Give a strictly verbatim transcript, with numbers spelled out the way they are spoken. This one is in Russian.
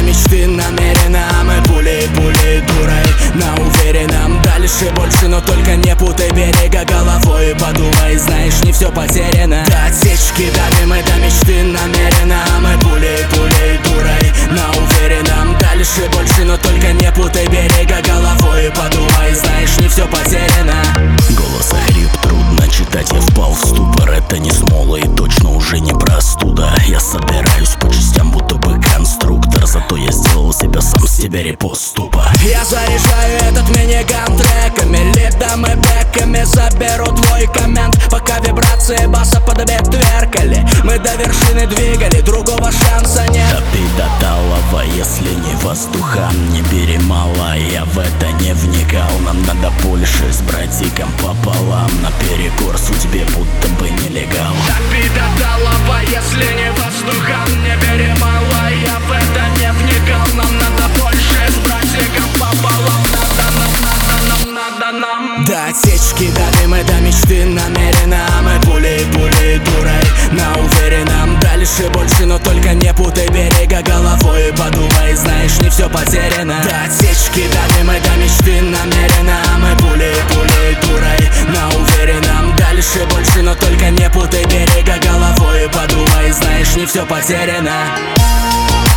мечты намеренно. Мы пулей, пулей, дурой на уверенном. Дальше больше, но только не путай берега головой. Подумай, знаешь, не все потеряно. До отсечки давим мы до мечты намеренно. Мы пулей, пулей, дурой на уверенном. Дальше больше, но только не путай берега головой. Подумай, знаешь, не все потеряно. Голос охрип, трудно читать, я впал в ступор. Это не смола и точно уже не простуда. Я собираюсь по частям, будто бы конструктор. Зато я сделал себя сам с себя репоступа. Я заряжаю этот миниган треками, лидом и бэками. Заберу твой коммент, пока вибрации баса подобие тверкали. Мы до вершины двигали, другого шанса нет. Топи до талого, если не воздуха, не бери мало, я в это не вникал. Нам надо больше с братиком пополам, наперекор судьбе, будто бы нелегал. Топи до талого, если не воздуха, не бери мало, я в это не вникал. Нам надо больше с братиком пополам. Надо нам, надо нам, надо нам. До отсечки давим мы до мечты намеренно. Мы пулей, пулей, дурой на уверенном. Дальше больше, но только не путай берега головой. Подумай, знаешь, не все потеряно. До отсечки давим мы до мечты намеренно. Мы пулей, пулей, дурой на уверенном. Дальше больше, но только не путай берега головой. Подумай, знаешь, не все потеряно.